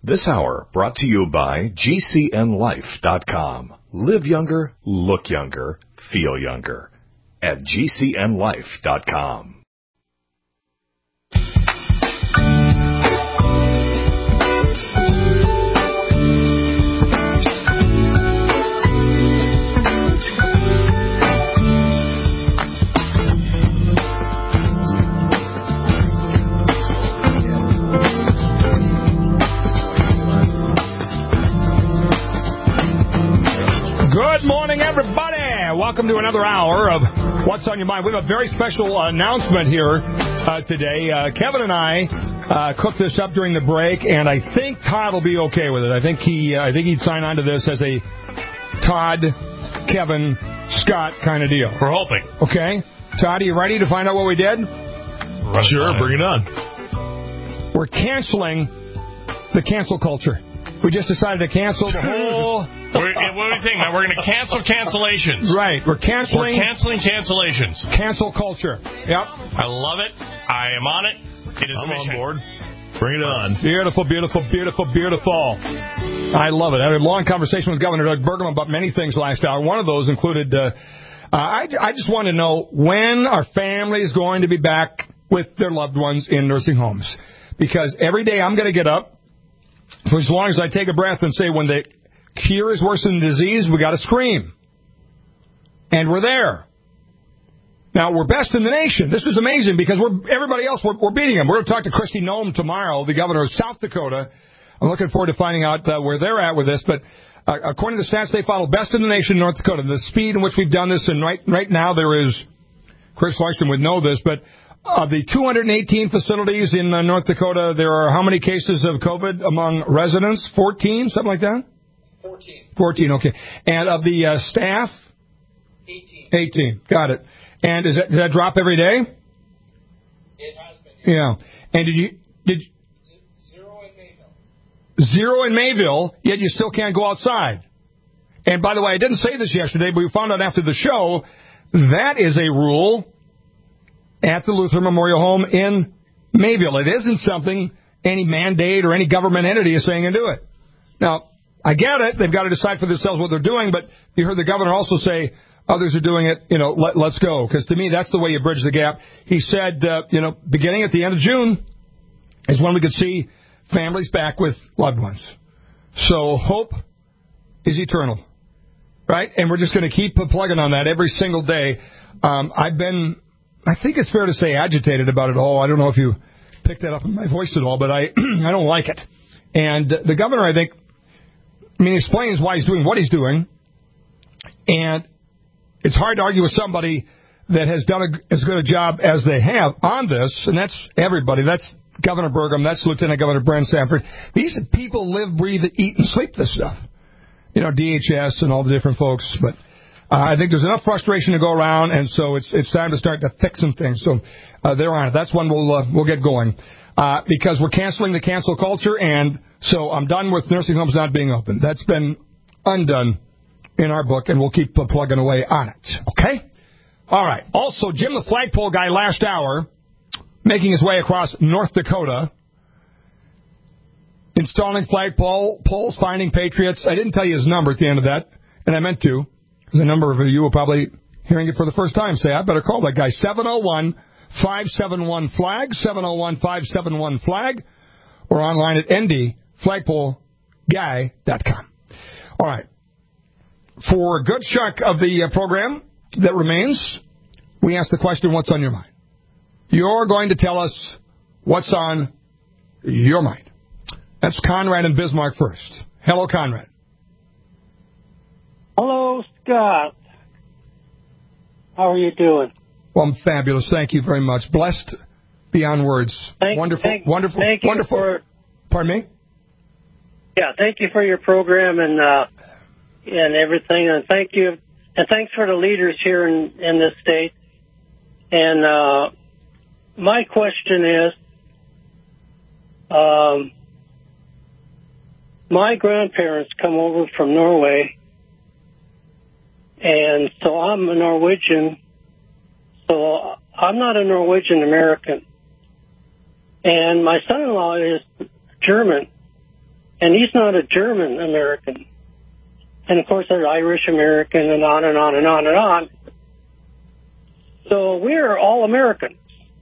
This hour brought to you by GCNLife.com. Live younger, look younger, feel younger at GCNLife.com. Good morning, everybody. Welcome to another hour of What's on Your Mind. We have a very special announcement here today. Kevin and I cooked this up during the break, and I think Todd will be okay with it. I think he'd sign on to this as a Todd, Kevin, Scott kind of deal. We're hoping. Okay. Todd, are you ready to find out what we did? Sure, bring it on. We're canceling the cancel culture. We just decided to cancel the whole... What do you think, man? We're going to cancel cancellations. Right. We're canceling cancellations. Cancel culture. Yep. I love it. I am on it. It is a mission. On board. Bring it on. Beautiful, beautiful, beautiful, beautiful. I love it. I had a long conversation with Governor Doug Burgum about many things last hour. One of those included, I just want to know when are families going to be back with their loved ones in nursing homes? Because every day I'm going to get up, for as long as I take a breath and say, when the cure is worse than the disease, we got to scream. And we're there. Now, we're best in the nation. This is amazing because everybody else, we're beating them. We're going to talk to Kristi Noem tomorrow, the governor of South Dakota. I'm looking forward to finding out where they're at with this. But according to the stats they follow, best in the nation in North Dakota. The speed in which we've done this, and right now there is, Chris Leuchten would know this, but of the 218 facilities in North Dakota, there are how many cases of COVID among residents? 14, something like that? 14, okay. And of the staff? 18. Got it. And does that drop every day? It has been. Yeah. And did Zero in Mayville. Zero in Mayville, yet you still can't go outside. And by the way, I didn't say this yesterday, but we found out after the show, that is a rule at the Lutheran Memorial Home in Mayville. It isn't something any mandate or any government entity is saying to do it. Now, I get it. They've got to decide for themselves what they're doing, but you heard the governor also say others are doing it, let's go. Because to me, that's the way you bridge the gap. He said, beginning at the end of June is when we could see families back with loved ones. So hope is eternal, right? And we're just going to keep plugging on that every single day. I think it's fair to say agitated about it all. I don't know if you picked that up in my voice at all, but I don't like it. And the governor, I think, explains why he's doing what he's doing. And it's hard to argue with somebody that has done as good a job as they have on this, and that's everybody. That's Governor Burgum. That's Lieutenant Governor Brent Sanford. These people live, breathe, eat, and sleep this stuff. DHS and all the different folks, but... I think there's enough frustration to go around, and so it's time to start to fix some things. So they're on it. That's when we'll get going because we're canceling the cancel culture, and so I'm done with nursing homes not being open. That's been undone in our book, and we'll keep plugging away on it. Okay? All right. Also, Jim the flagpole guy last hour, making his way across North Dakota, installing flagpoles, finding patriots. I didn't tell you his number at the end of that, and I meant to. Because a number of you are probably hearing it for the first time. Say, I better call that guy. 701-571-FLAG, 701-571-FLAG, or online at ndflagpoleguy.com. All right. For a good chunk of the program that remains, we ask the question, what's on your mind? You're going to tell us what's on your mind. That's Conrad and Bismarck first. Hello, Conrad. Hello, Scott. How are you doing? Well, I'm fabulous. Thank you very much. Blessed beyond words. Wonderful. Pardon me? Yeah, thank you for your program and everything, and thank you, and thanks for the leaders here in this state. And my question is, my grandparents come over from Norway. And so I'm a Norwegian, so I'm not a Norwegian American. And my son-in-law is German. and he's not a German American. And of course, there's Irish American, and on and on and on and on. So we're all Americans.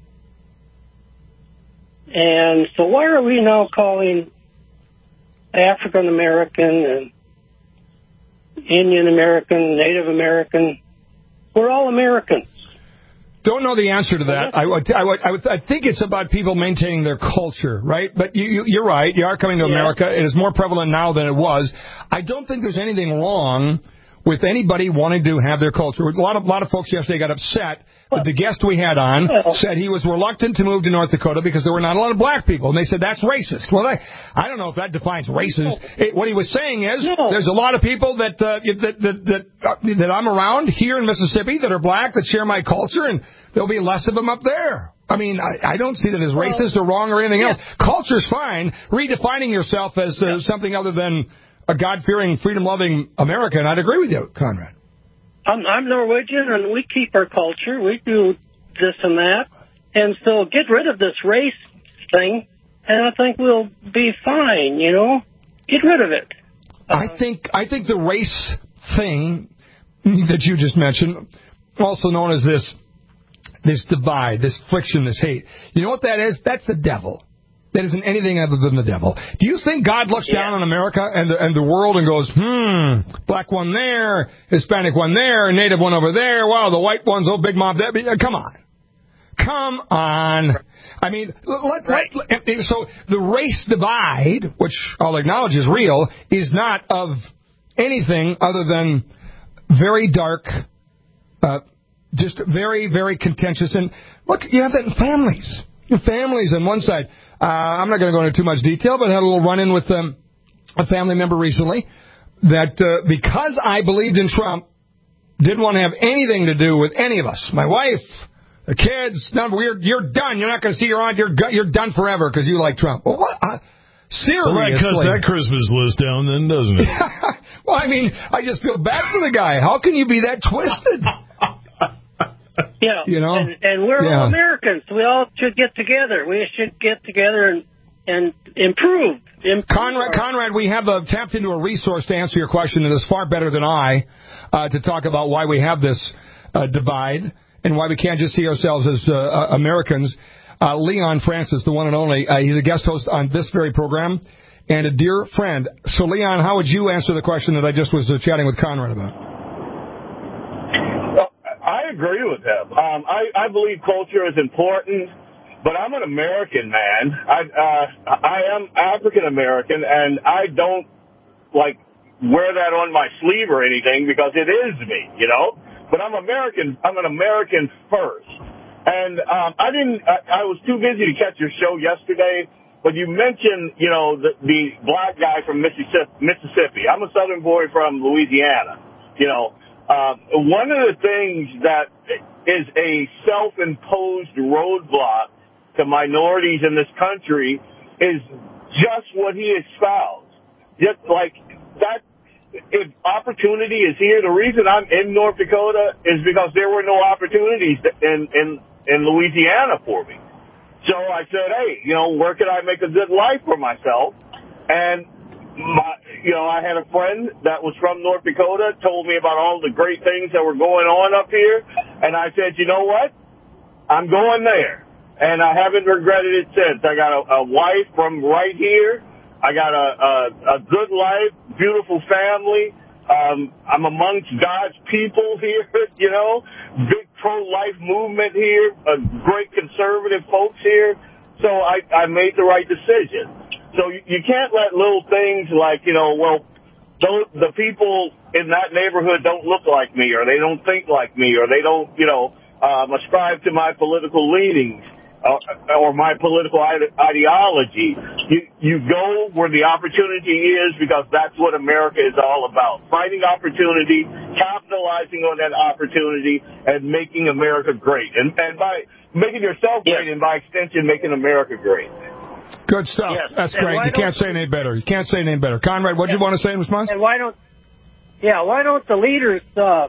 And so why are we now calling African American and Indian American, Native American? We're all Americans. Don't know the answer to that. I think it's about people maintaining their culture, right? But you're right. You are coming to America. It is more prevalent now than it was. I don't think there's anything wrong with anybody wanting to have their culture. A lot of folks yesterday got upset that the guest we had on said he was reluctant to move to North Dakota because there were not a lot of black people. And they said, that's racist. Well, I don't know if that defines racist. What he was saying is there's a lot of people that I'm around here in Mississippi that are black that share my culture, and there'll be less of them up there. I mean, I don't see that as racist or wrong or anything else. Culture's fine. Redefining yourself as something other than a God-fearing, freedom-loving American, I'd agree with you, Conrad. I'm Norwegian, and we keep our culture. We do this and that. And so get rid of this race thing, and I think we'll be fine, you know? Get rid of it. I think the race thing that you just mentioned, also known as this divide, this friction, this hate, you know what that is? That's the devil. That isn't anything other than the devil. Do you think God looks down on America and the world and goes, black one there, Hispanic one there, Native one over there, wow, the white one's oh, big mob. Come on. I mean, so the race divide, which I'll acknowledge is real, is not of anything other than very dark, just very, very contentious. And look, you have that in families. Your families on one side. I'm not going to go into too much detail, but I had a little run-in with a family member recently that because I believed in Trump, didn't want to have anything to do with any of us. My wife, the kids, you're done. You're not going to see your aunt. You're done forever because you like Trump. Well, what? Seriously. Well, that cuts that Christmas list down then, doesn't it? Well, I mean, I just feel bad for the guy. How can you be that twisted? Yeah, you know? and we're all Americans. We all should get together. We should get together and improve. Conrad, we have tapped into a resource to answer your question that is far better than I to talk about why we have this divide and why we can't just see ourselves as Americans. Leon Francis, the one and only, he's a guest host on this very program and a dear friend. So, Leon, how would you answer the question that I just was chatting with Conrad about? I agree with him. I believe culture is important, but I'm an American man. I am African American, and I don't wear that on my sleeve or anything because it is me, you know. But I'm American. I'm an American first. And I was too busy to catch your show yesterday, but you mentioned, you know, the black guy from Mississippi. I'm a Southern boy from Louisiana, you know. One of the things that is a self-imposed roadblock to minorities in this country is just what he espoused. Just like that, if opportunity is here, the reason I'm in North Dakota is because there were no opportunities in Louisiana for me. So I said, hey, you know, where could I make a good life for myself? And I had a friend that was from North Dakota, told me about all the great things that were going on up here, and I said, you know what? I'm going there, and I haven't regretted it since. I got a wife from right here. I got a good life, beautiful family. I'm amongst God's people here, you know, big pro-life movement here, great conservative folks here. So I made the right decision. So you can't let little things like, you know, well, the people in that neighborhood don't look like me, or they don't think like me, or they don't, you know, ascribe to my political leanings or my political ideology. You go where the opportunity is because that's what America is all about. Finding opportunity, capitalizing on that opportunity, and making America great. And by making yourself great, and by extension, making America great. Good stuff. Yes. That's great. You can't say anything better. Conrad, what do you want to say in response? And why don't the leaders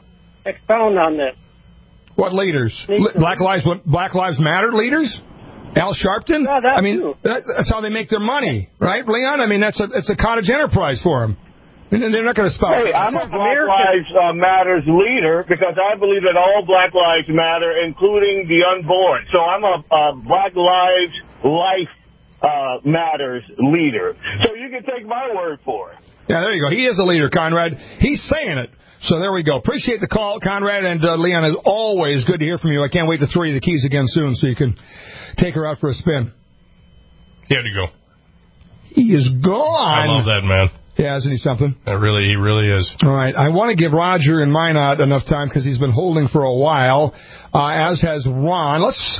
expound on this? What leaders? Black Lives Matter leaders? Al Sharpton? Yeah, that I mean, too. that's how they make their money, right, Leon? I mean, it's a cottage enterprise for them. And they're not going to spout. Hey, I'm a Black Lives Matters leader because I believe that all Black lives matter, including the unborn. So I'm a Black Lives Matters leader. So you can take my word for it. Yeah, there you go. He is a leader, Conrad. He's saying it. So there we go. Appreciate the call, Conrad. And Leon, as always, good to hear from you. I can't wait to throw you the keys again soon so you can take her out for a spin. He had to go. He is gone. I love that man. Yeah, isn't he something? He really is. All right. I want to give Roger and Minot enough time because he's been holding for a while, as has Ron. Let's.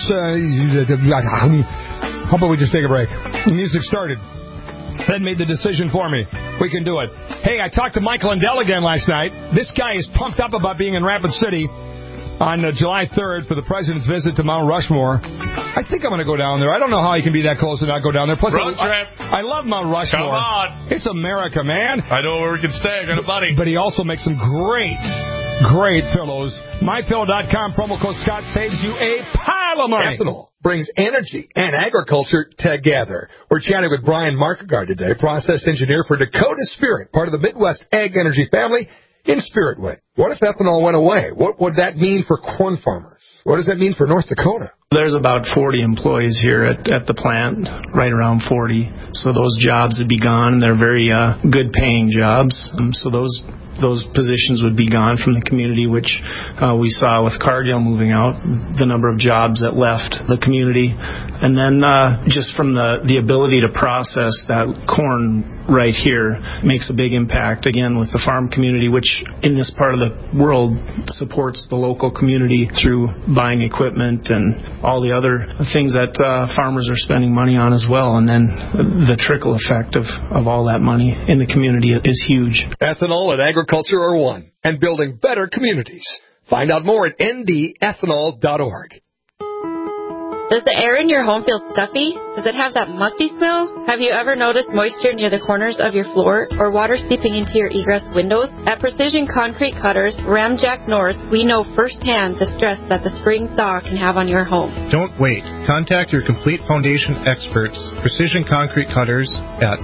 How about we just take a break? The music started. Ed made the decision for me. We can do it. Hey, I talked to Mike Lindell again last night. This guy is pumped up about being in Rapid City on July 3rd for the president's visit to Mount Rushmore. I think I'm going to go down there. I don't know how he can be that close and not go down there. Plus, Road trip. I love Mount Rushmore. Come on. It's America, man. I know where we can stay. I got a buddy. But he also makes some great pillows. MyPillow.com, promo code Scott saves you a pile of money. Ethanol brings energy and agriculture together. We're chatting with Brian Markegard today, process engineer for Dakota Spirit, part of the Midwest Ag Energy family in Spiritwood. What if ethanol went away? What would that mean for corn farmers? What does that mean for North Dakota? There's about 40 employees here at the plant, right around 40. So those jobs would be gone. They're very good paying jobs. So those positions would be gone from the community, which we saw with Cardale moving out, the number of jobs that left the community. And then just from the ability to process that corn right here makes a big impact, again, with the farm community, which in this part of the world supports the local community through buying equipment and all the other things that farmers are spending money on as well. And then the trickle effect of all that money in the community is huge. Ethanol and agriculture are one, and building better communities. Find out more at ndethanol.org. Does the air in your home feel stuffy? Does it have that musty smell? Have you ever noticed moisture near the corners of your floor or water seeping into your egress windows? At Precision Concrete Cutters, Ramjack North, we know firsthand the stress that the spring thaw can have on your home. Don't wait. Contact your complete foundation experts, Precision Concrete Cutters, at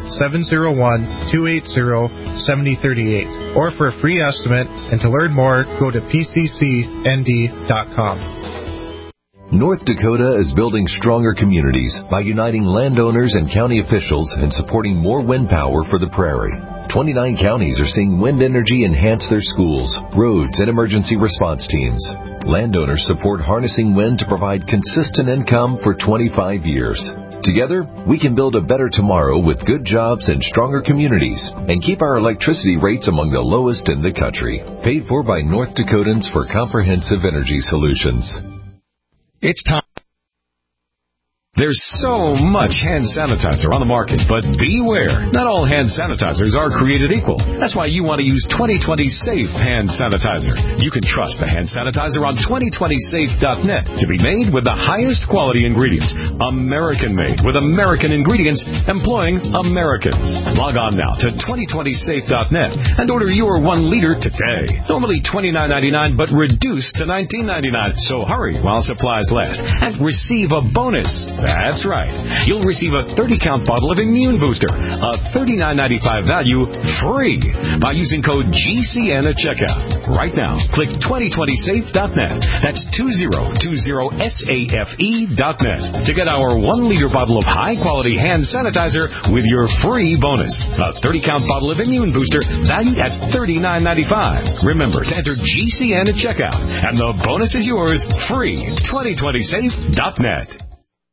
701-280-7038. Or for a free estimate and to learn more, go to pccnd.com. North Dakota is building stronger communities by uniting landowners and county officials and supporting more wind power for the prairie. 29 counties are seeing wind energy enhance their schools, roads, and emergency response teams. Landowners support harnessing wind to provide consistent income for 25 years. Together, we can build a better tomorrow with good jobs and stronger communities and keep our electricity rates among the lowest in the country. Paid for by North Dakotans for Comprehensive Energy Solutions. It's time. There's so much hand sanitizer on the market, but beware. Not all hand sanitizers are created equal. That's why you want to use 2020 Safe Hand Sanitizer. You can trust the hand sanitizer on 2020safe.net to be made with the highest quality ingredients. American-made with American ingredients, employing Americans. Log on now to 2020safe.net and order your 1 liter today. Normally $29.99, but reduced to $19.99. So hurry while supplies last and receive a bonus. That's right. You'll receive a 30-count bottle of Immune Booster, a $39.95 value, free by using code GCN at checkout. Right now, click 2020safe.net. That's 2020safe.net to get our 1-liter bottle of high-quality hand sanitizer with your free bonus. A 30-count bottle of Immune Booster valued at $39.95. Remember to enter GCN at checkout, and the bonus is yours free. 2020safe.net.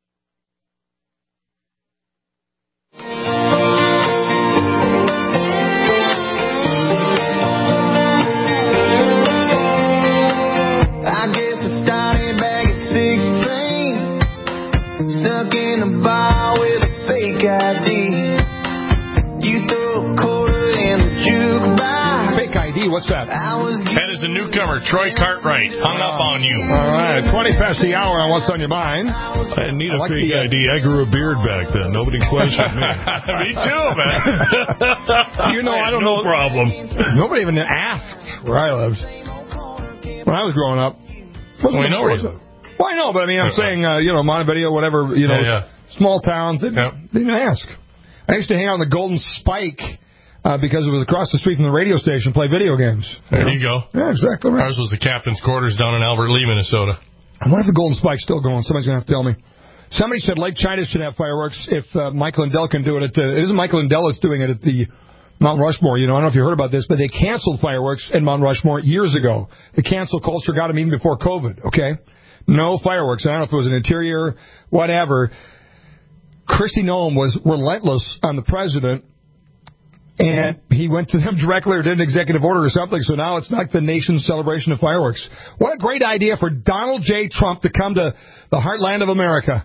Stuck in a bar with a fake ID. You throw a quarter in a jukebox. Fake ID, what's that? That is a newcomer, Troy Cartwright, hung up on you. All right, 20 past the hour on What's on Your Mind. I need a fake ID. I grew a beard back then. Nobody questioned me. Me too, man. You know, I don't know. No problem. Nobody even asked where I lived when I was growing up. We know where you live. Well, I know, but I mean, I'm saying, Montevideo, whatever, small towns, they didn't ask. I used to hang out on the Golden Spike because it was across the street from the radio station, play video games. There you go. Yeah, exactly right. Ours was the captain's quarters down in Albert Lee, Minnesota. I wonder if the Golden Spike's still going. Somebody's going to have to tell me. Somebody said Lake China should have fireworks if Michael Lindell can do it. It isn't Michael Lindell that's doing it at the Mount Rushmore. I don't know if you heard about this, but they canceled fireworks at Mount Rushmore years ago. The cancel culture got them even before COVID, okay? No fireworks. I don't know if it was an interior, whatever. Kristi Noem was relentless on the president, and he went to them directly or did an executive order or something, so now it's not the nation's celebration of fireworks. What a great idea for Donald J. Trump to come to the heartland of America,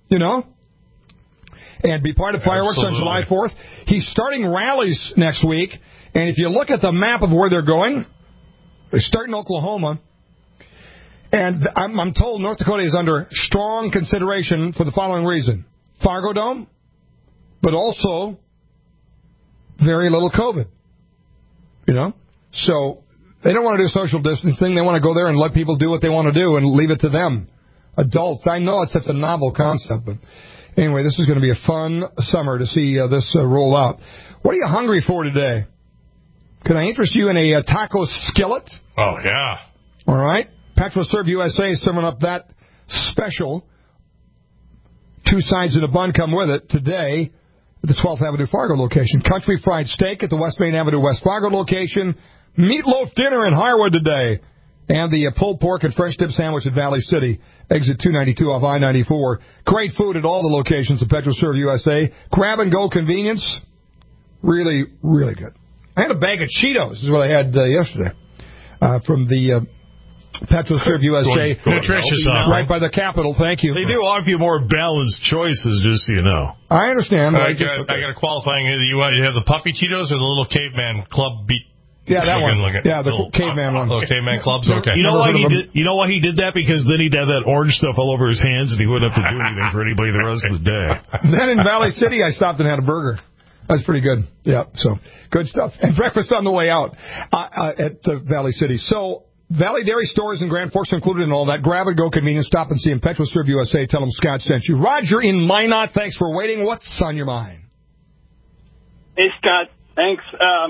and be part of fireworks on July 4th. He's starting rallies next week, and if you look at the map of where they're going, they start in Oklahoma, and I'm told North Dakota is under strong consideration for the following reason. Fargo Dome, but also very little COVID. So they don't want to do social distancing. They want to go there and let people do what they want to do and leave it to them. Adults. I know it's such a novel concept, but anyway, this is going to be a fun summer to see this roll out. What are you hungry for today? Can I interest you in a taco skillet? Oh, yeah. All right. Petroserve USA is serving up that special. 2 sides of the bun come with it today at the 12th Avenue Fargo location. Country fried steak at the West Main Avenue West Fargo location. Meatloaf dinner in Harwood today. And the pulled pork and fresh dip sandwich at Valley City. Exit 292 off I-94. Great food at all the locations of Petroserve USA. Grab-and-go convenience. Really, really good. I had a bag of Cheetos. This is what I had yesterday from the Petroserve USA. Nutritious right by the Capitol. Thank you. They do offer you more balanced choices, just so you know. I understand. I got a qualifying. You have the puffy Cheetos or the little caveman club beat? Yeah, that one. Yeah, the caveman one. Little caveman clubs. Okay. You know why he did? You know why he did that? Because then he'd have that orange stuff all over his hands, and he wouldn't have to do anything for anybody the rest of the day. Then in Valley City, I stopped and had a burger. That's pretty good. Yeah, so good stuff. And breakfast on the way out at Valley City. So Valley Dairy Stores in Grand Forks are included in all that. Grab-and-go convenience. Stop and see them. Petroserve USA. Tell them Scott sent you. Roger in Minot, thanks for waiting. What's on your mind? Hey, Scott. Thanks.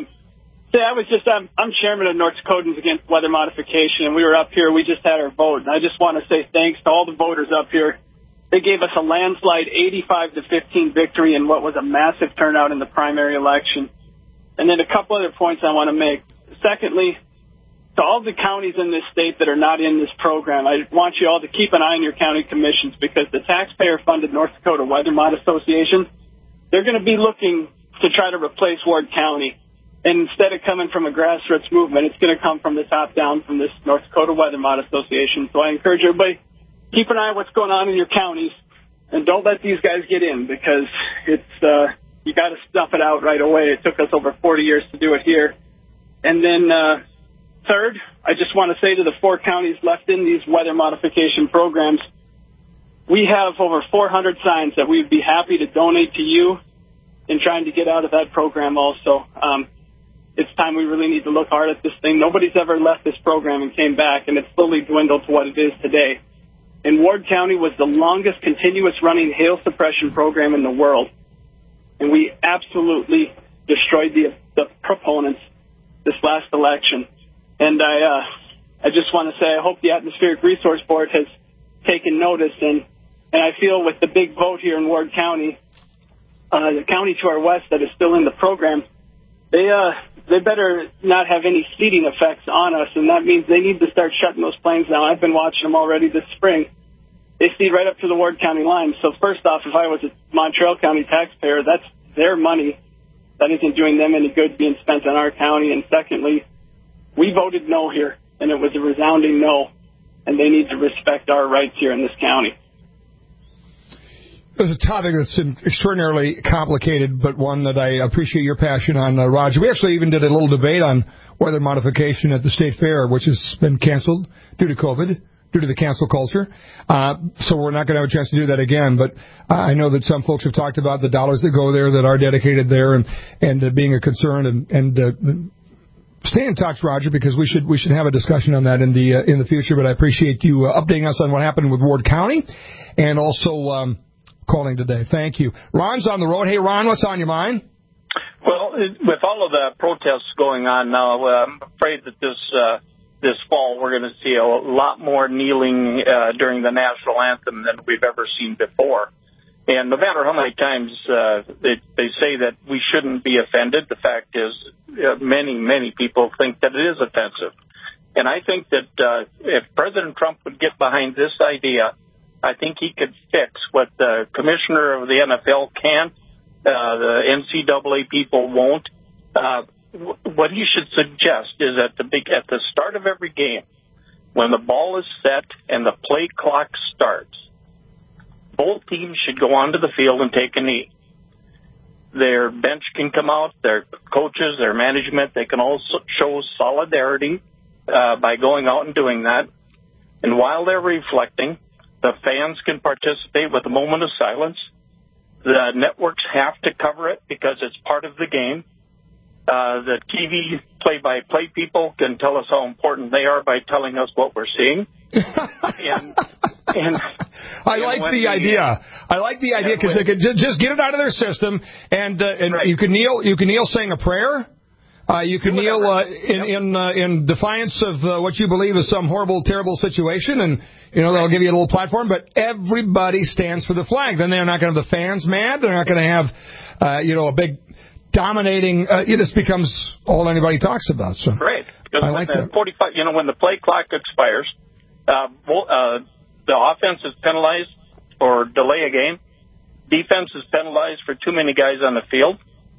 I'm chairman of North Dakotans Against Weather Modification, and we were up here. We just had our vote, and I just want to say thanks to all the voters up here. They gave us a landslide 85-15 victory in what was a massive turnout in the primary election. And then a couple other points I want to make. Secondly, to all the counties in this state that are not in this program, I want you all to keep an eye on your county commissions, because the taxpayer-funded North Dakota Weather Mod Association, they're going to be looking to try to replace Ward County. And instead of coming from a grassroots movement, it's going to come from the top down from this North Dakota Weather Mod Association. So I encourage everybody, keep an eye on what's going on in your counties, and don't let these guys get in, because it's you got to stuff it out right away. It took us over 40 years to do it here. And then third, I just want to say to the 4 counties left in these weather modification programs, we have over 400 signs that we'd be happy to donate to you in trying to get out of that program also. It's time we really need to look hard at this thing. Nobody's ever left this program and came back, and it's slowly dwindled to what it is today. And Ward County was the longest continuous running hail suppression program in the world. And we absolutely destroyed the proponents this last election. And I just want to say I hope the Atmospheric Resource Board has taken notice. And I feel with the big vote here in Ward County, the county to our west that is still in the program, they better not have any seeding effects on us, and that means they need to start shutting those planes down. I've been watching them already this spring. They seed right up to the Ward County line. So first off, if I was a Montreal County taxpayer, that's their money. That isn't doing them any good being spent on our county. And secondly, we voted no here, and it was a resounding no, and they need to respect our rights here in this county. It's a topic that's extraordinarily complicated, but one that I appreciate your passion on, Roger. We actually even did a little debate on weather modification at the State Fair, which has been canceled due to COVID, due to the cancel culture. So we're not going to have a chance to do that again. But I know that some folks have talked about the dollars that go there that are dedicated there and being a concern and stay in touch, Roger, because we should have a discussion on that in the future. But I appreciate you updating us on what happened with Ward County, and also calling today. Thank you. Ron's on the road. Hey, Ron, what's on your mind? Well, with all of the protests going on now, I'm afraid that this fall we're going to see a lot more kneeling during the national anthem than we've ever seen before. And no matter how many times they say that we shouldn't be offended, the fact is many people think that it is offensive. And I think that if President Trump would get behind this idea, I think he could fix what the commissioner of the NFL can't, the NCAA people won't. What he should suggest is at the start of every game, when the ball is set and the play clock starts, both teams should go onto the field and take a knee. Their bench can come out, their coaches, their management, they can also show solidarity by going out and doing that. And while they're reflecting, the fans can participate with a moment of silence. The networks have to cover it because it's part of the game. The TV play-by-play people can tell us how important they are by telling us what we're seeing. I like the idea. I like the idea because they could just get it out of their system, and right. You can kneel saying a prayer. You can kneel in defiance of what you believe is some horrible, terrible situation, and they'll give you a little platform. But everybody stands for the flag. Then they're not going to have the fans mad. They're not going to have a big dominating. It just becomes all anybody talks about. So right. Because I like that. 45. When the play clock expires, the offense is penalized for delay a game. Defense is penalized for too many guys on the field.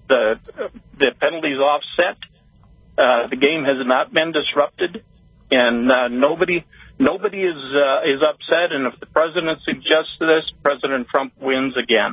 The penalties offset. The game has not been disrupted, and nobody is upset. And if the president suggests this, President Trump wins again.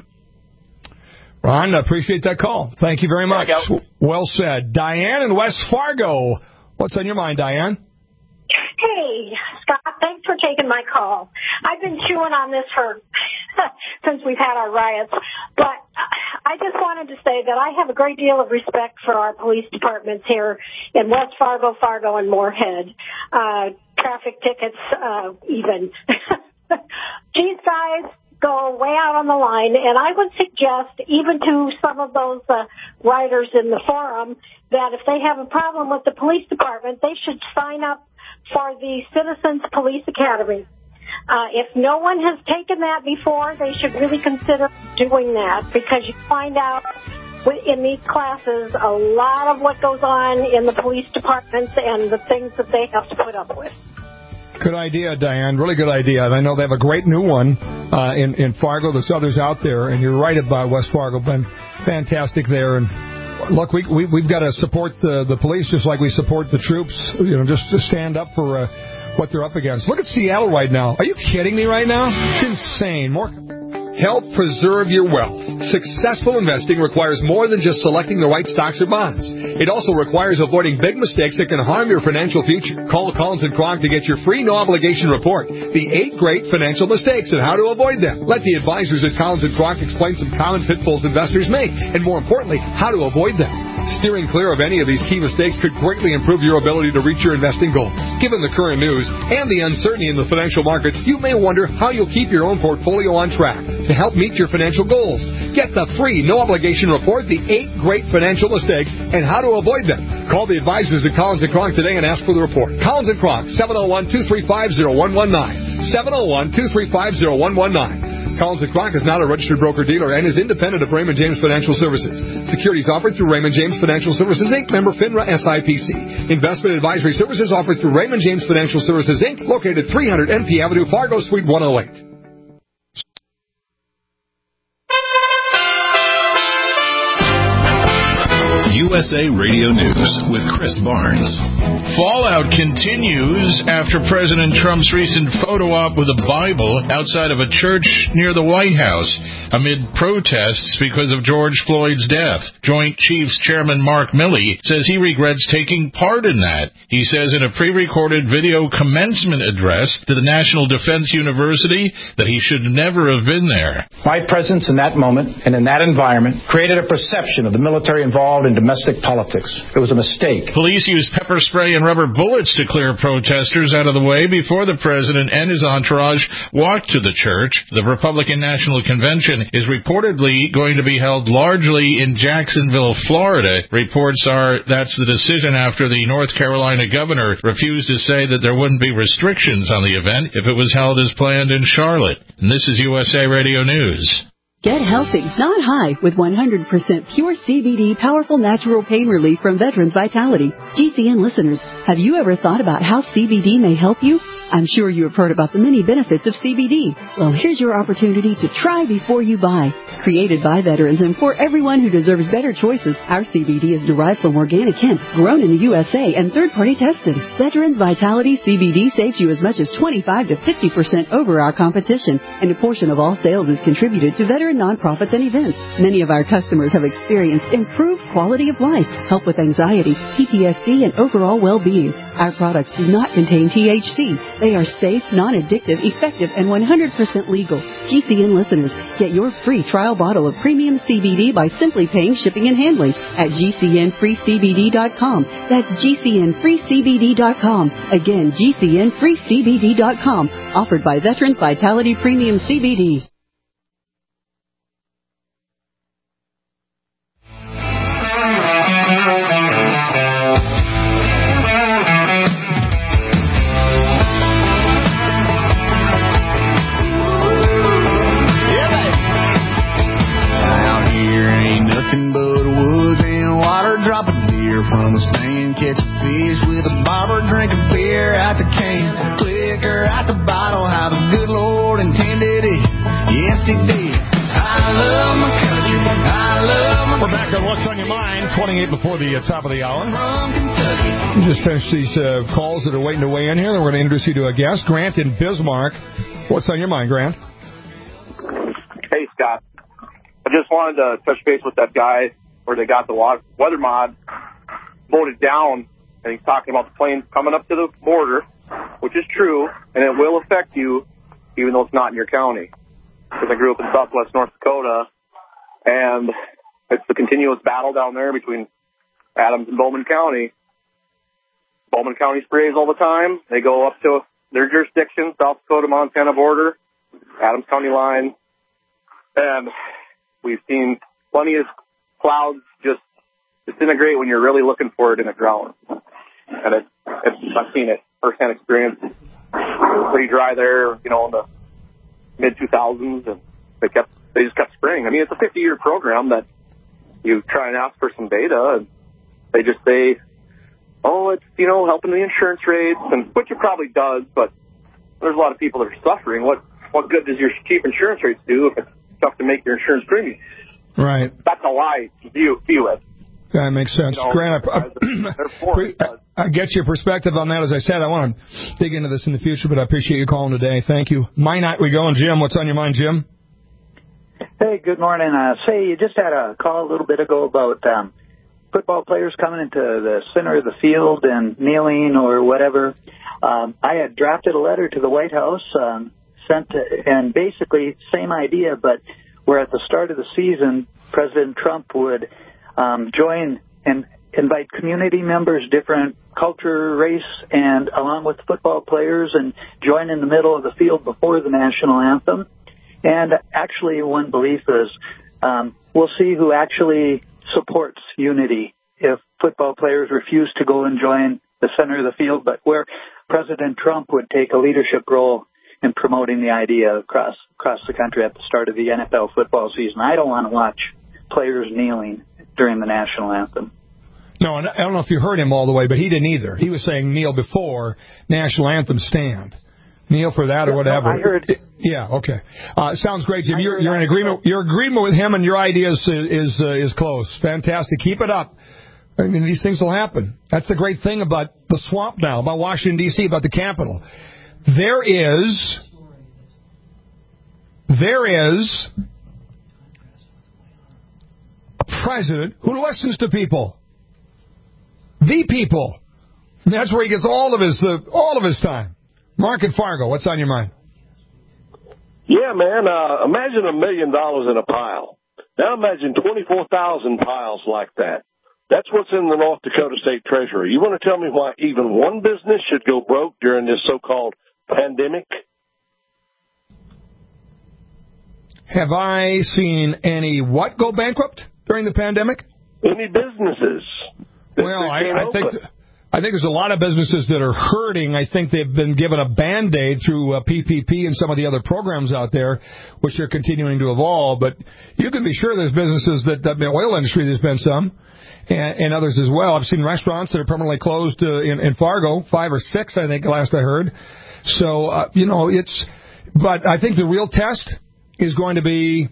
Ron, I appreciate that call. Thank you very much. Well said. Diane in West Fargo. What's on your mind, Diane? Hey, Scott, thanks for taking my call. I've been chewing on this since we've had our riots, but I just wanted to say that I have a great deal of respect for our police departments here in West Fargo, and Moorhead. Traffic tickets, even. These guys go way out on the line, and I would suggest even to some of those writers in the forum that if they have a problem with the police department, they should sign up for the Citizens Police Academy. If no one has taken that before, they should really consider doing that, because you find out in these classes a lot of what goes on in the police departments and the things that they have to put up with. Good idea, Diane. Really good idea. I know they have a great new one in Fargo. There's others out there, and you're right about West Fargo. Been fantastic there. And look, we've got to support the police just like we support the troops. Just to stand up for what they're up against. Look at Seattle right now. Are you kidding me right now? It's insane. Help preserve your wealth. Successful investing requires more than just selecting the right stocks or bonds. It also requires avoiding big mistakes that can harm your financial future. Call Collins & Kronk to get your free no-obligation report, The 8 Great Financial Mistakes and How to Avoid Them. Let the advisors at Collins & Kronk explain some common pitfalls investors make, and more importantly, how to avoid them. Steering clear of any of these key mistakes could greatly improve your ability to reach your investing goals. Given the current news and the uncertainty in the financial markets, you may wonder how you'll keep your own portfolio on track to help meet your financial goals. Get the free, no-obligation report, The 8 Great Financial Mistakes and How to Avoid Them. Call the advisors at Collins & Kronk today and ask for the report. Collins & Kronk, 701-235-0119. 701-235-0119. Collins & Kronk is not a registered broker-dealer and is independent of Raymond James Financial Services. Securities offered through Raymond James Financial Services, Inc., member FINRA SIPC. Investment advisory services offered through Raymond James Financial Services, Inc., located 300 NP Avenue, Fargo, Suite 108. USA Radio News with Chris Barnes. Fallout continues after President Trump's recent photo op with a Bible outside of a church near the White House amid protests because of George Floyd's death. Joint Chiefs Chairman Mark Milley says he regrets taking part in that. He says in a pre-recorded video commencement address to the National Defense University that he should never have been there. My presence in that moment and in that environment created a perception of the military involved in domestic basic politics. It was a mistake. Police used pepper spray and rubber bullets to clear protesters out of the way before the president and his entourage walked to the church. The Republican National Convention is reportedly going to be held largely in Jacksonville, Florida. Reports are that's the decision after the North Carolina governor refused to say that there wouldn't be restrictions on the event if it was held as planned in Charlotte. And this is USA Radio News. Get healthy, not high, with 100% pure CBD powerful natural pain relief from Veterans Vitality. GCN listeners, have you ever thought about how CBD may help you? I'm sure you have heard about the many benefits of CBD. Well, here's your opportunity to try before you buy. Created by veterans and for everyone who deserves better choices, our CBD is derived from organic hemp, grown in the USA, and third-party tested. Veterans Vitality CBD saves you as much as 25 to 50% over our competition, and a portion of all sales is contributed to veteran nonprofits and events. Many of our customers have experienced improved quality of life, help with anxiety, PTSD, and overall well-being. Our products do not contain THC. They are safe, non-addictive, effective, and 100% legal. GCN listeners, get your free trial bottle of premium CBD by simply paying shipping and handling at GCNFreeCBD.com. That's GCNFreeCBD.com. Again, GCNFreeCBD.com. Offered by Veterans Vitality Premium CBD. From a stand, catch a fish with a barber, drink a beer out the can, liquor out the bottle, how the good Lord intended it. Yes, He did. I love my country. I love my We're back on What's on Your Mind, 28 before the top of the hour. from Kentucky. We just finished these calls that are waiting to weigh in here. Then we're going to introduce you to a guest, Grant in Bismarck. What's on your mind, Grant? Hey, Scott. I just wanted to touch base with that guy where they got the weather mod voted down, and he's talking about the planes coming up to the border, which is true, and it will affect you, even though it's not in your county. Because I grew up in southwest North Dakota, and it's the continuous battle down there between Adams and Bowman County. Bowman County sprays all the time. They go up to their jurisdiction, South Dakota, Montana border, Adams County line, and we've seen plenty of clouds just disintegrate when you're really looking for it in the ground. And I've seen it firsthand experience. It was pretty dry there, in the mid-2000s, and they just kept spraying. I mean, it's a 50-year program that you try and ask for some data, and they just say, oh, it's, helping the insurance rates, and which it probably does, but there's a lot of people that are suffering. What good does your cheap insurance rates do if it's tough to make your insurance premium? Right. That's how I view it. That makes sense. Grant, I get your perspective on that. As I said, I want to dig into this in the future, but I appreciate you calling today. Thank you. My night we go, and Jim, what's on your mind, Jim? Hey, good morning. Say, you just had a call a little bit ago about football players coming into the center of the field and kneeling or whatever. I had drafted a letter to the White House, and basically same idea, but where at the start of the season, President Trump would join and invite community members, different culture, race, and along with football players, and join in the middle of the field before the national anthem. And actually, one belief is we'll see who actually supports unity if football players refuse to go and join the center of the field, but where President Trump would take a leadership role in promoting the idea across the country at the start of the NFL football season. I don't want to watch players kneeling during the national anthem. No, and I don't know if you heard him all the way, but he didn't either. He was saying kneel before national anthem stand. Kneel for that or whatever. No, I heard. Yeah, okay. Sounds great, Jim. You're in agreement. Your agreement with him, and your idea is close. Fantastic. Keep it up. I mean, these things will happen. That's the great thing about the swamp now, about Washington, D.C., about the Capitol. There is a president who listens to people. The people. And that's where he gets all of his time. Mark in Fargo, what's on your mind? Yeah, man. Imagine $1 million in a pile. Now imagine 24,000 piles like that. That's what's in the North Dakota State Treasury. You want to tell me why even one business should go broke during this so-called pandemic? Have I seen any what go bankrupt during the pandemic? Any businesses? Well, I think there's a lot of businesses that are hurting. I think they've been given a Band-Aid through PPP and some of the other programs out there, which are continuing to evolve. But you can be sure there's businesses that, the oil industry, there's been some, and others as well. I've seen restaurants that are permanently closed in Fargo, 5 or 6, I think, last I heard. So, but I think the real test is going to be,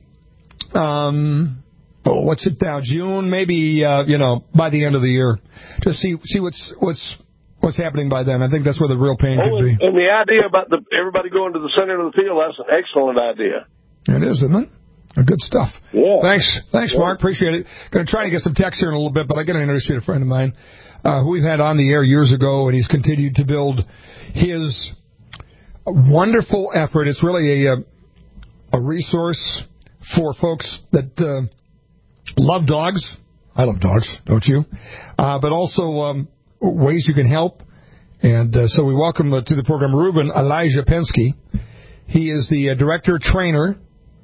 what's it now, June, maybe, by the end of the year, to see what's happening by then. I think that's where the real pain could be. And the idea about everybody going to the center of the field, that's an excellent idea. It is, isn't it? Good stuff. Yeah. Thanks, Mark. Appreciate it. Going to try to get some text here in a little bit, but I got to introduce you to a friend of mine who we've had on the air years ago, and he's continued to build his wonderful effort. It's really a resource for folks that love dogs. I love dogs, don't you? But also ways you can help. And so we welcome to the program Ruben Elijah Pensky. He is the director-trainer,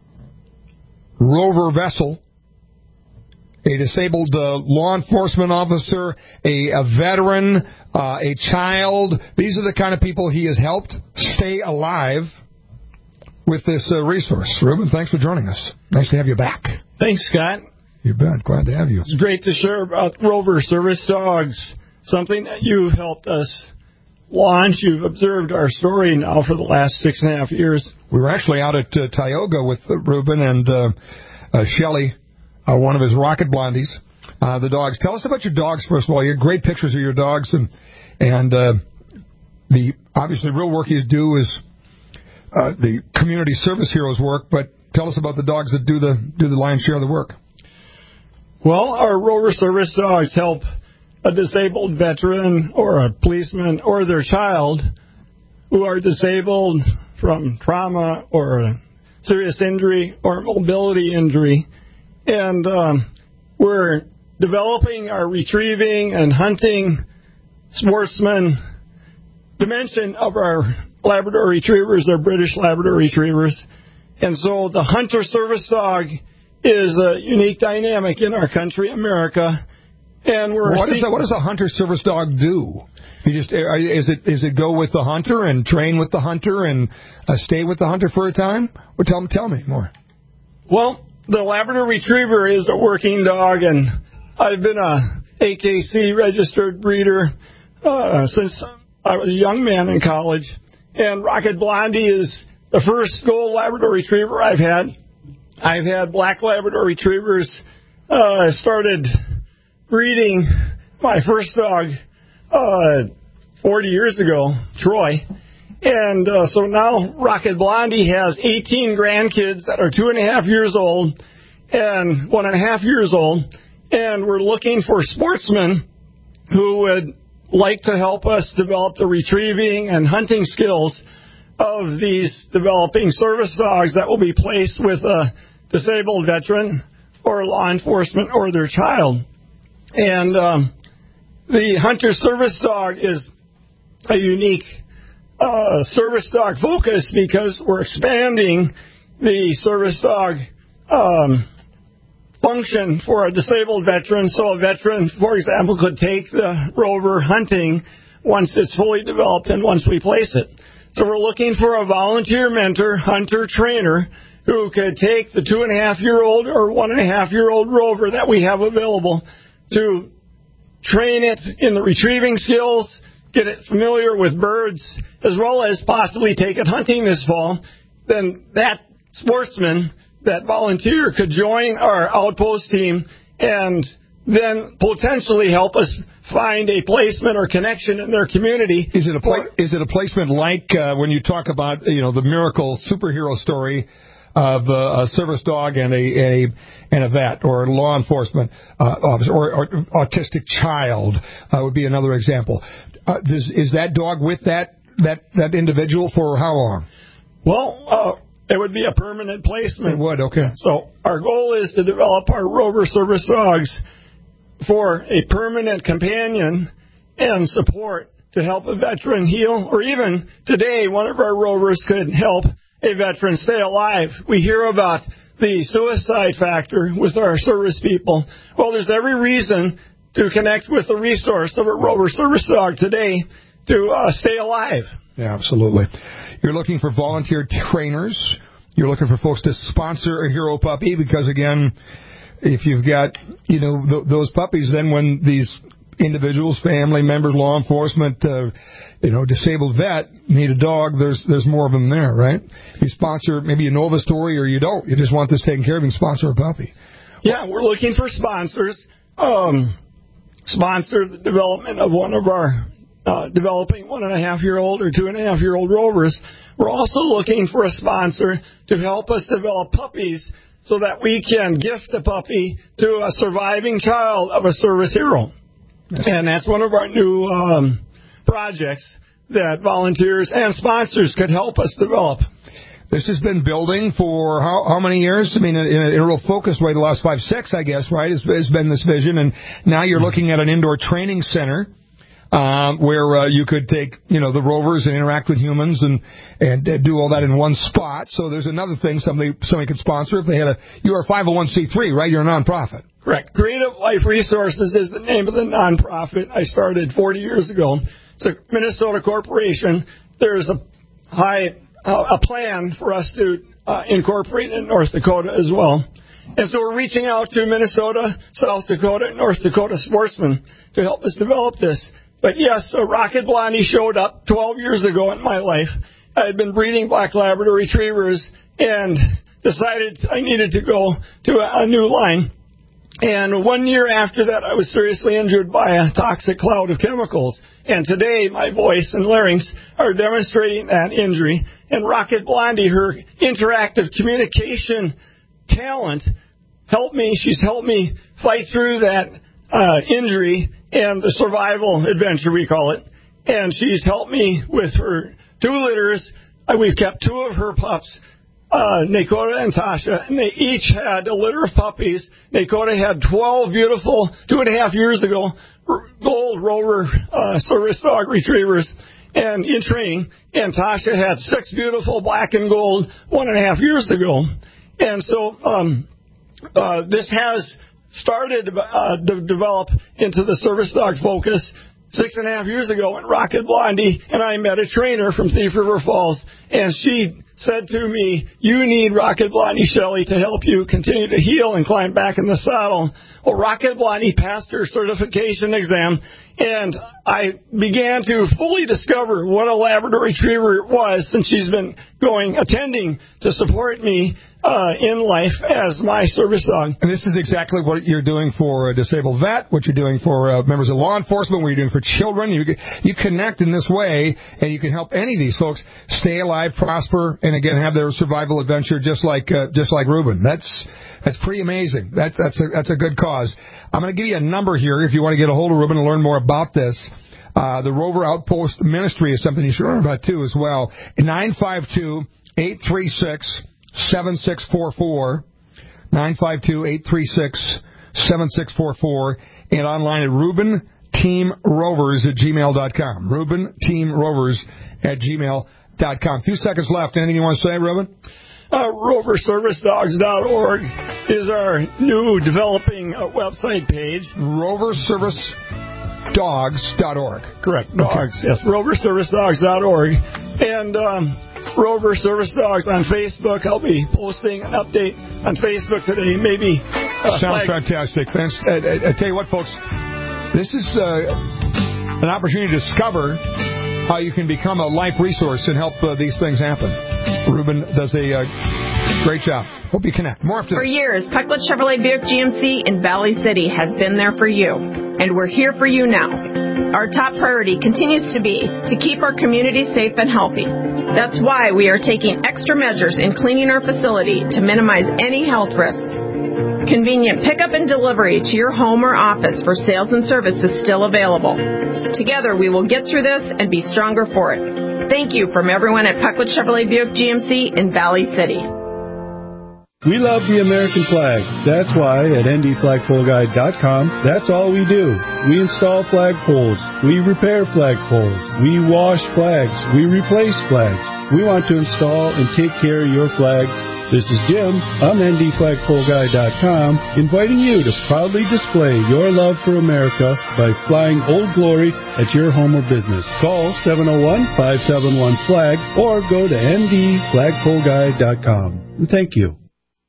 Rover Vessel, a disabled law enforcement officer, a veteran, a child. These are the kind of people he has helped stay alive with this resource. Ruben, thanks for joining us. Nice to have you back. Thanks, Scott. You bet. Glad to have you. It's great to share about Rover Service Dogs, something that you helped us launch. You've observed our story now for the last 6.5 years. We were actually out at Tioga with Ruben and Shelly, one of his Rocket Blondies, the dogs. Tell us about your dogs, first of all. You have great pictures of your dogs, and the obviously real work you do is the community service heroes work, but tell us about the dogs that do the lion's share of the work. Well, our Rover Service Dogs help a disabled veteran or a policeman or their child who are disabled from trauma or a serious injury or mobility injury. And we're developing our retrieving and hunting sportsman dimension of our Labrador Retrievers. They're British Labrador Retrievers. And so the Hunter Service Dog is a unique dynamic in our country, America. And what does a Hunter Service Dog do? You just is it go with the hunter and train with the hunter and stay with the hunter for a time? Well, tell me more. Well, the Labrador Retriever is a working dog, and I've been a AKC registered breeder since I was a young man in college. And Rocket Blondie is the first gold Labrador Retriever I've had. I've had black Labrador Retrievers. I started breeding my first dog 40 years ago, Troy. And so now Rocket Blondie has 18 grandkids that are 2.5 years old and 1.5 years old. And we're looking for sportsmen who would like to help us develop the retrieving and hunting skills of these developing service dogs that will be placed with a disabled veteran or law enforcement or their child. And the Hunter Service Dog is a unique service dog focus because we're expanding the service dog function for a disabled veteran. So a veteran, for example, could take the Rover hunting once it's fully developed and once we place it. So we're looking for a volunteer mentor, hunter trainer, who could take the 2.5-year-old or 1.5-year-old Rover that we have available to train it in the retrieving skills, get it familiar with birds, as well as possibly take it hunting this fall. Then that sportsman, that volunteer, could join our outpost team and then potentially help us find a placement or connection in their community. Is it a placement like when you talk about the miracle superhero story of a service dog and a vet or a law enforcement officer or autistic child would be another example. Is that dog with that individual for how long? Well, it would be a permanent placement. It would, okay. So our goal is to develop our Rover Service Dogs for a permanent companion and support to help a veteran heal, or even today, one of our rovers could help a veteran stay alive. We hear about the suicide factor with our service people. Well, there's every reason to connect with the resource of a rover service dog today to stay alive. Yeah, absolutely. You're looking for volunteer trainers. You're looking for folks to sponsor a hero puppy because, again, if you've got, those puppies, then when these individuals, family members, law enforcement, disabled vet need a dog, there's more of them there, right? If you sponsor, maybe you know the story or you don't. You just want this taken care of, you can sponsor a puppy. Yeah, we're looking for sponsors. Sponsor the development of one of our developing 1.5-year-old or 2.5-year-old rovers. We're also looking for a sponsor to help us develop puppies so that we can gift a puppy to a surviving child of a service hero. And that's one of our new projects that volunteers and sponsors could help us develop. This has been building for how many years? I mean, in a real focused way, the last 5, 6, I guess, right, has been this vision. And now you're looking at an indoor training center where you could take, the rovers and interact with humans and do all that in one spot. So there's another thing somebody could sponsor if they had you are a 501c3, right? You're a nonprofit. Correct. Creative Life Resources is the name of the nonprofit I started 40 years ago. It's a Minnesota corporation. There's a plan for us to incorporate in North Dakota as well. And so we're reaching out to Minnesota, South Dakota, and North Dakota sportsmen to help us develop this. But yes, Rocket Blondie showed up 12 years ago in my life. I had been breeding Black Labrador Retrievers and decided I needed to go to a new line. And 1 year after that, I was seriously injured by a toxic cloud of chemicals. And today, my voice and larynx are demonstrating that injury. And Rocket Blondie, her interactive communication talent, helped me. She's helped me fight through that injury and the survival adventure, we call it. And she's helped me with her 2 litters. We've kept 2 of her pups. Nakota and Tasha, and they each had a litter of puppies. Nakota had 12 beautiful, 2.5 years ago, gold rover service dog retrievers and in training, and Tasha had 6 beautiful black and gold 1.5 years ago. And so this has started to develop into the service dog focus 6.5 years ago when Rocket Blondie and I met a trainer from Thief River Falls, and she said to me, "You need Rocket Blondie, Shelley, to help you continue to heal and climb back in the saddle." Well, Rocket Blondie passed her certification exam, and I began to fully discover what a Labrador Retriever was, since she's been attending to support me in life as my service dog. And this is exactly what you're doing for a disabled vet, what you're doing for members of law enforcement, what you're doing for children. You connect in this way, and you can help any of these folks stay alive, prosper, and again have their survival adventure, just like Ruben. That's pretty amazing. That's a good cause. I'm going to give you a number here if you want to get a hold of Ruben and learn more about this. The Rover Outpost Ministry is something you should learn about too as well. 952-836-7644. 952-836-7644, and online at RubenTeamRovers@gmail.com. RubenTeamRovers@gmail.com. A few seconds left. Anything you want to say, Ruben? RoverServiceDogs.org is our new developing website page. RoverServiceDogs.org. Correct. Dogs, yes. RoverServiceDogs.org. And Rover Service Dogs on Facebook. I'll be posting an update on Facebook today. Maybe. Sounds fantastic. Thanks. I tell you what, folks, this is an opportunity to discover how you can become a life resource and help these things happen. Ruben does a great job. Hope you connect. More after this. For years, Pecklet Chevrolet Buick GMC in Valley City has been there for you, and we're here for you now. Our top priority continues to be to keep our community safe and healthy. That's why we are taking extra measures in cleaning our facility to minimize any health risks. Convenient pickup and delivery to your home or office for sales and service is still available. Together, we will get through this and be stronger for it. Thank you from everyone at Pecklet Chevrolet Buick GMC in Valley City. We love the American flag. That's why at ndflagpoleguy.com, that's all we do. We install flagpoles. We repair flagpoles. We wash flags. We replace flags. We want to install and take care of your flag. This is Jim. I'm ndflagpoleguy.com, inviting you to proudly display your love for America by flying Old Glory at your home or business. Call 701-571-FLAG or go to ndflagpoleguy.com. Thank you.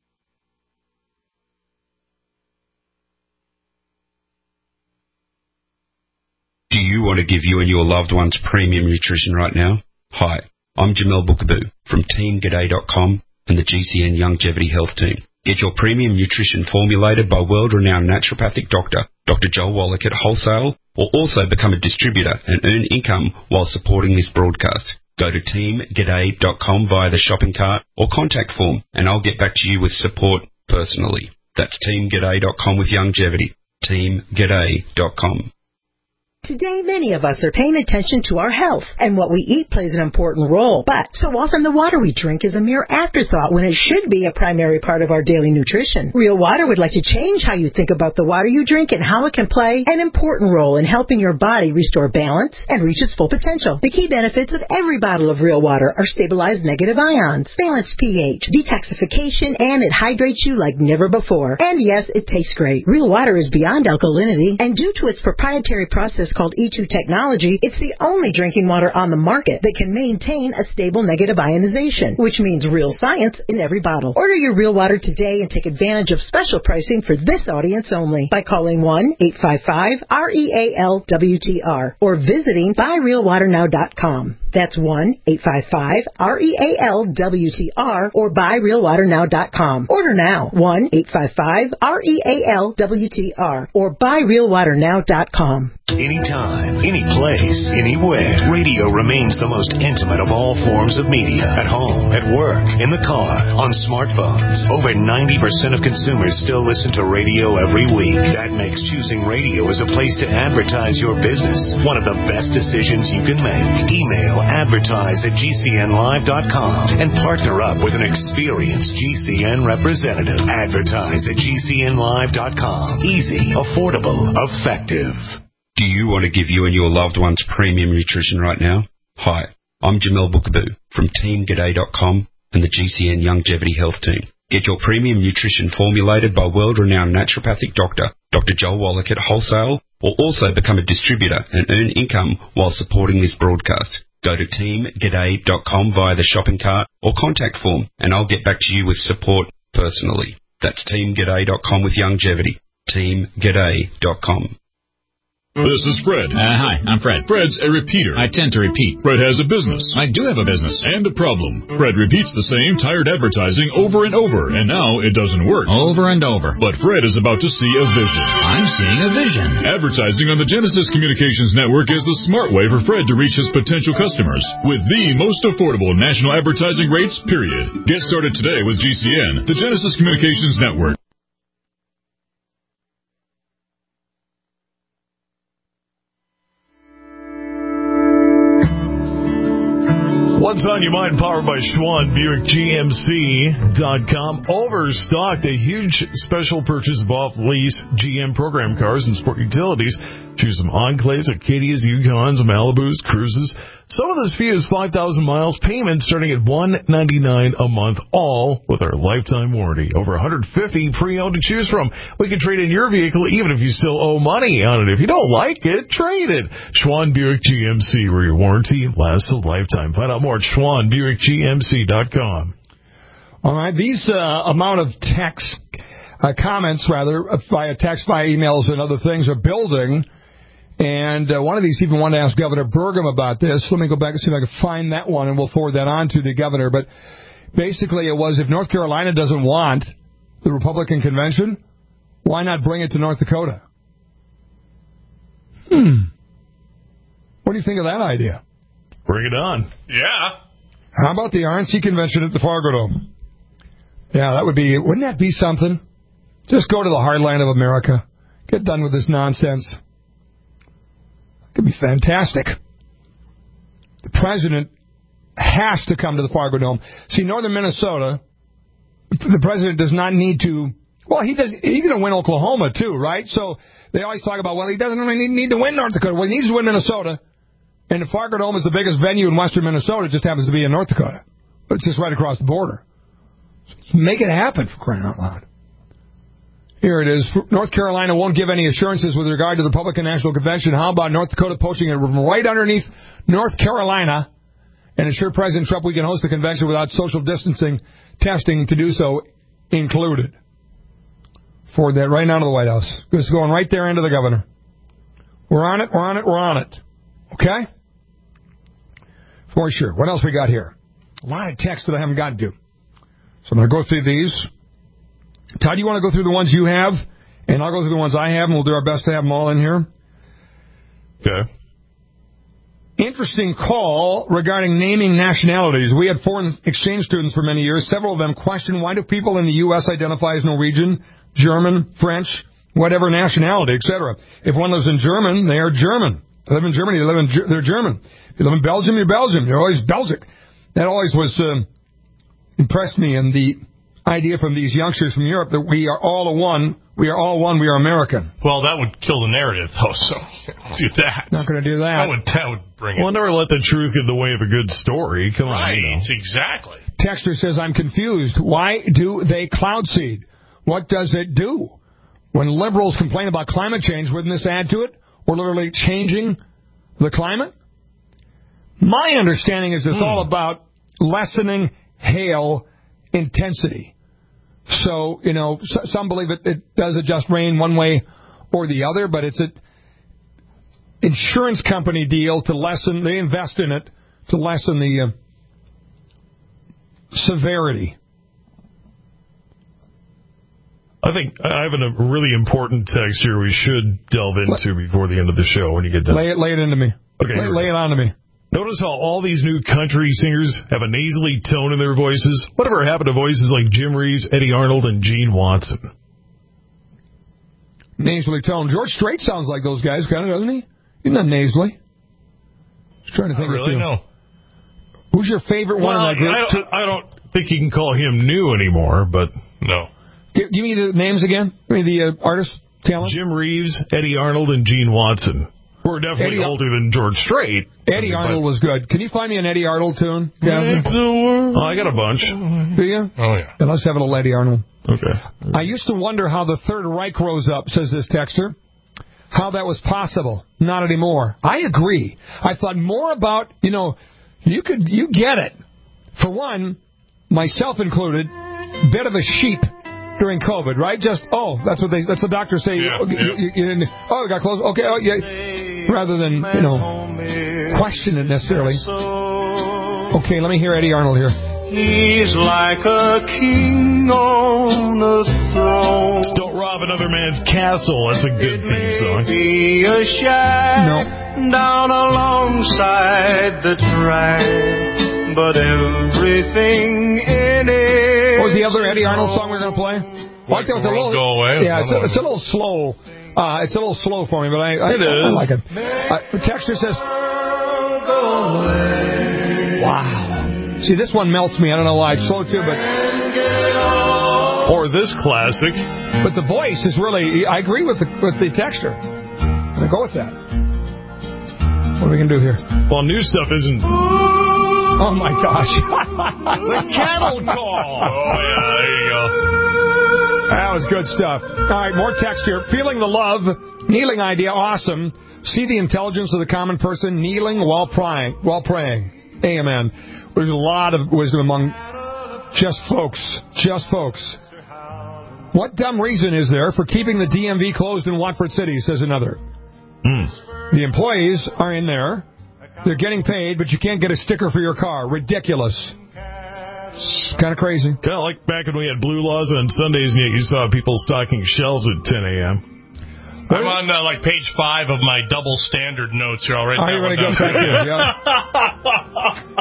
Do you want to give you and your loved ones premium nutrition right now? Hi, I'm Jamel Bookaboo from TeamGaday.com and the GCN Longevity Health Team. Get your premium nutrition formulated by world-renowned naturopathic doctor, Dr. Joel Wallach at wholesale, or also become a distributor and earn income while supporting this broadcast. Go to TeamGaday.com via the shopping cart or contact form, and I'll get back to you with support personally. That's TeamGaday.com with longevity. TeamGaday.com. Today, many of us are paying attention to our health, and what we eat plays an important role. But so often the water we drink is a mere afterthought when it should be a primary part of our daily nutrition. Real Water would like to change how you think about the water you drink and how it can play an important role in helping your body restore balance and reach its full potential. The key benefits of every bottle of Real Water are stabilized negative ions, balanced pH, detoxification, and it hydrates you like never before. And yes, it tastes great. Real Water is beyond alkalinity, and due to its proprietary process called E2 technology, it's the only drinking water on the market that can maintain a stable negative ionization, which means real science in every bottle. Order your Real Water today and take advantage of special pricing for this audience only by calling 1-855-REAL-WTR or visiting buyrealwaternow.com. That's 1-855-REAL-WTR or buyrealwaternow.com. Order now, 1-855-REAL-WTR or buyrealwaternow.com. Anytime, any place, anywhere, radio remains the most intimate of all forms of media. At home, at work, in the car, on smartphones. Over 90% of consumers still listen to radio every week. That makes choosing radio as a place to advertise your business one of the best decisions you can make. Email advertise@gcnlive.com and partner up with an experienced GCN representative. Advertise@gcnlive.com. Easy, affordable, effective. Do you want to give you and your loved ones premium nutrition right now? Hi, I'm Jamel Bookaboo from TeamGaday.com and the GCN Longevity Health Team. Get your premium nutrition formulated by world-renowned naturopathic doctor, Dr. Joel Wallach at wholesale, or also become a distributor and earn income while supporting this broadcast. Go to TeamGaday.com via the shopping cart or contact form, and I'll get back to you with support personally. That's TeamGaday.com with longevity. TeamGaday.com. This is Fred. Hi, I'm Fred. Fred's a repeater. I tend to repeat. Fred has a business. I do have a business. And a problem. Fred repeats the same tired advertising over and over, and now it doesn't work. Over and over. But Fred is about to see a vision. I'm seeing a vision. Advertising on the Genesis Communications Network is the smart way for Fred to reach his potential customers with the most affordable national advertising rates, period. Get started today with GCN, the Genesis Communications Network. What's on your mind? Powered by Schwann Buick GMC.com. Overstocked, a huge special purchase of off-lease GM program cars and sport utilities. Choose some Enclaves, Acadias, Yukons, Malibus, Cruises. Some of as few as 5,000 miles. Payments starting at $199 a month, all with our lifetime warranty. Over 150 pre-owned to choose from. We can trade in your vehicle even if you still owe money on it. If you don't like it, trade it. Schwann Buick GMC, where your warranty lasts a lifetime. Find out more at SchwannBuickGMC.com. All right, these amount of text comments, rather, via text, via emails, and other things are building. And one of these even wanted to ask Governor Burgum about this. Let me go back and see if I can find that one, and we'll forward that on to the governor. But basically it was, if North Carolina doesn't want the Republican convention, why not bring it to North Dakota? What do you think of that idea? Bring it on. Yeah. How about the RNC convention at the Fargo Dome? Yeah, that would be, wouldn't that be something? Just go to the heartland of America. Get done with this nonsense. It could be fantastic. The president has to come to the Fargo Dome. See, northern Minnesota the president does not need to. Well, he's going to win Oklahoma too, right? So they always talk about, well, he doesn't really need to win North Dakota. Well, he needs to win Minnesota, and the Fargo Dome is the biggest venue in western Minnesota. It just happens to be in North Dakota. It's just right across the border. So make it happen, for crying out loud. Here it is. North Carolina won't give any assurances with regard to the Republican National Convention. How about North Dakota poaching it right underneath North Carolina and assure President Trump we can host the convention without social distancing testing to do so included? Forward that right now to the White House. This is going right there into the governor. We're on it, we're on it, we're on it. Okay? For sure. What else we got here? A lot of texts that I haven't gotten to. So I'm going to go through these. Todd, you want to go through the ones you have? And I'll go through the ones I have, and we'll do our best to have them all in here. Okay. Interesting call regarding naming nationalities. We had foreign exchange students for many years. Several of them questioned, why do people in the U.S. identify as Norwegian, German, French, whatever nationality, etc.? If one lives in German, they are German. If they live in Germany, they're German. If you live in Belgium, you're Belgian. You're always Belgic. That always was impressed me in the idea from these youngsters from Europe that we are all one. We are all one. We are American. Well, that would kill the narrative, though. So do that. Not going to do that. That would bring it. Well, never let the truth get in the way of a good story. Come on. Right. Exactly. Texter says, I'm confused. Why do they cloud seed? What does it do? When liberals complain about climate change, wouldn't this add to it? We're literally changing the climate? My understanding is it's all about lessening hail intensity. So, some believe it does adjust rain one way or the other, but it's an insurance company deal to lessen, they invest in it to lessen the severity. I think I have a really important text here we should delve into before the end of the show when you get done. Lay it into me. Okay. Lay it on to me. Notice how all these new country singers have a nasally tone in their voices? Whatever happened to voices like Jim Reeves, Eddie Arnold, and Gene Watson? Nasally tone. George Strait sounds like those guys, kind of, doesn't he? He's not nasally. Just trying to think. Really? No. Who's your favorite one in that group? I don't think you can call him new anymore, but no. Give me the names again. Give me the artist talent. Jim Reeves, Eddie Arnold, and Gene Watson. We're definitely older than George Strait. Eddie Arnold was good. Can you find me an Eddie Arnold tune? Oh, I got a bunch. Do you? Oh, yeah. Then let's have a little Eddie Arnold. Okay. I used to wonder how the Third Reich rose up, says this texter. How that was possible. Not anymore. I agree. I thought more about, you get it. For one, myself included, bit of a sheep during COVID, right? That's what the doctors say. Yeah, it got close. Okay, rather than, question it necessarily. Okay, let me hear Eddie Arnold here. He's like a king on a throne. Don't rob another man's castle. That's a good theme song. Be a shack down alongside the track, but everything in it. What was the other Eddie Arnold song we were going to play? Like the world go away? Yeah, it's a little slow. It's a little slow for me, but I like it. The texture says, wow. See, this one melts me. I don't know why. It's slow, too, but... Or this classic. But the voice is really... I agree with the texture. I'm going to go with that. What are we going to do here? Well, new stuff isn't... Oh, my gosh. The cattle call. Oh, yeah, there you go. That was good stuff. All right, more text here. Feeling the love. Kneeling idea. Awesome. See the intelligence of the common person kneeling while praying. Amen. There's a lot of wisdom among just folks. What dumb reason is there for keeping the DMV closed in Watford City, says another. The employees are in there. They're getting paid, but you can't get a sticker for your car. Ridiculous. It's kind of crazy. Kind of like back when we had blue laws on Sundays, and yet you saw people stocking shelves at 10 a.m. I'm on page 5 of my double standard notes here already. Are you ready to go? Thank you. Yeah.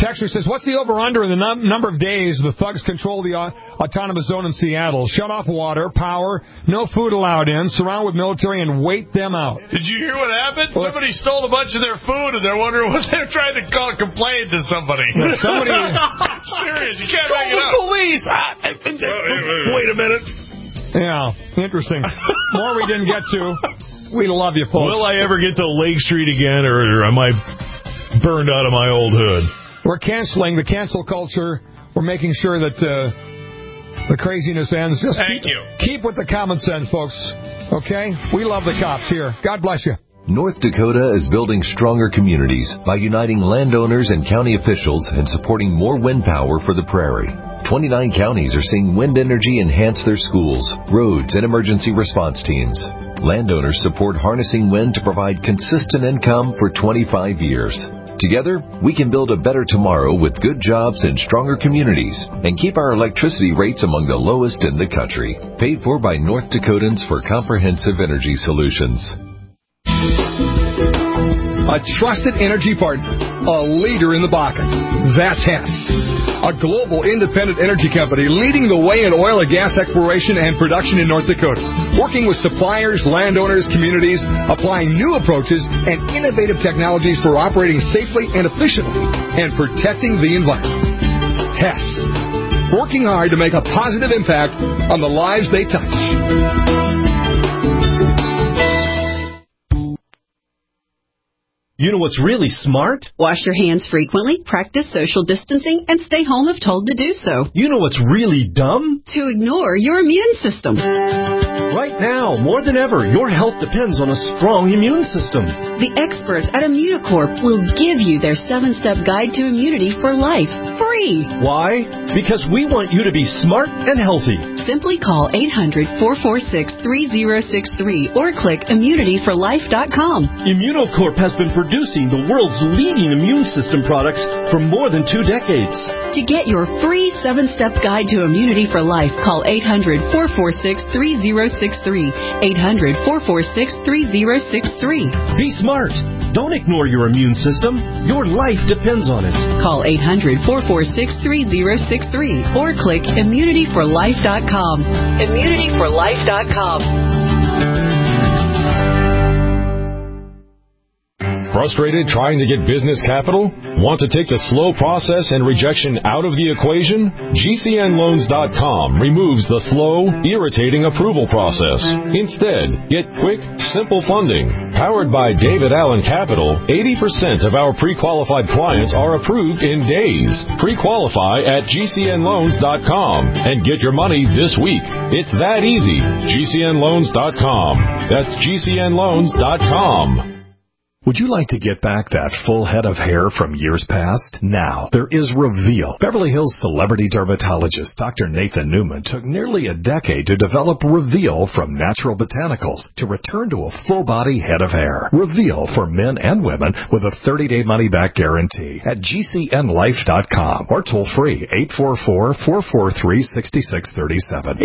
Texter says, what's the over-under in the number of days the thugs control the autonomous zone in Seattle? Shut off water, power, no food allowed in, surround with military, and wait them out. Did you hear what happened? What? Somebody stole a bunch of their food, and they're wondering what they're trying to complain to somebody. Somebody... Serious, you can't Call make it the up. police! Wait a minute. Yeah, interesting. More we didn't get to. We love you, folks. Will I ever get to Lake Street again, or am I burned out of my old hood? We're canceling the cancel culture. We're making sure that the craziness ends. Just keep with the common sense, folks. Okay? We love the cops here. God bless you. North Dakota is building stronger communities by uniting landowners and county officials and supporting more wind power for the prairie. 29 counties are seeing wind energy enhance their schools, roads, and emergency response teams. Landowners support harnessing wind to provide consistent income for 25 years. Together, we can build a better tomorrow with good jobs and stronger communities and keep our electricity rates among the lowest in the country. Paid for by North Dakotans for Comprehensive Energy Solutions. A trusted energy partner, a leader in the Bakken. That's Hess, a global independent energy company leading the way in oil and gas exploration and production in North Dakota, working with suppliers, landowners, communities, applying new approaches and innovative technologies for operating safely and efficiently and protecting the environment. Hess, working hard to make a positive impact on the lives they touch. You know what's really smart? Wash your hands frequently, practice social distancing, and stay home if told to do so. You know what's really dumb? To ignore your immune system. Right now, more than ever, your health depends on a strong immune system. The experts at Immunocorp will give you their 7-step guide to immunity for life, free. Why? Because we want you to be smart and healthy. Simply call 800-446-3063 or click immunityforlife.com. Immunocorp has been producing the world's leading immune system products for more than 2 decades. To get your free 7-step guide to immunity for life, call 800-446-3063. 800-446-3063. Be smart. Don't ignore your immune system. Your life depends on it. Call 800-446-3063 or click immunityforlife.com. Immunityforlife.com. Frustrated trying to get business capital? Want to take the slow process and rejection out of the equation? GCNLoans.com removes the slow, irritating approval process. Instead, get quick, simple funding. Powered by David Allen Capital, 80% of our pre-qualified clients are approved in days. Pre-qualify at GCNLoans.com and get your money this week. It's that easy. GCNLoans.com. That's GCNLoans.com. Would you like to get back that full head of hair from years past? Now, there is Reveal. Beverly Hills celebrity dermatologist Dr. Nathan Newman took nearly a decade to develop Reveal from natural botanicals to return to a full-body head of hair. Reveal for men and women with a 30-day money-back guarantee at GCNLife.com or toll-free 844-443-6637.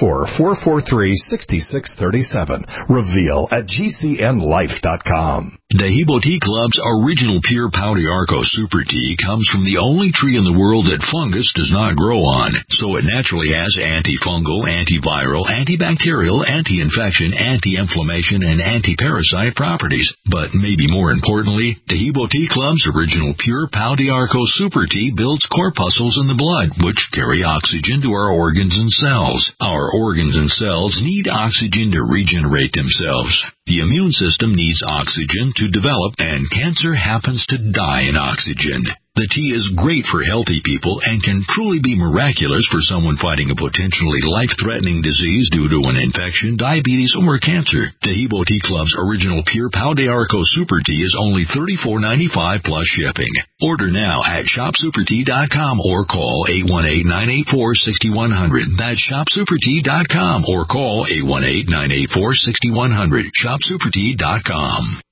844-443-6637. Reveal at GCNLife.com. Dehibo Tea Club's original pure Pau d'Arco Super Tea comes from the only tree in the world that fungus does not grow on, so it naturally has antifungal, antiviral, antibacterial, anti-infection, anti-inflammation, and anti-parasite properties. But maybe more importantly, Dehibo Tea Club's original pure Pau d'Arco Super Tea builds corpuscles in the blood, which carry oxygen to our organs and cells. Our organs and cells need oxygen to regenerate themselves. The immune system needs oxygen to develop, and cancer happens to die in oxygen. The tea is great for healthy people and can truly be miraculous for someone fighting a potentially life-threatening disease due to an infection, diabetes, or cancer. Dehibo Tea Club's original pure Pau d'Arco Super Tea is only $34.95 plus shipping. Order now at ShopSuperTea.com or call 818-984-6100. That's ShopSuperTea.com or call 818-984-6100. ShopSuperTea.com.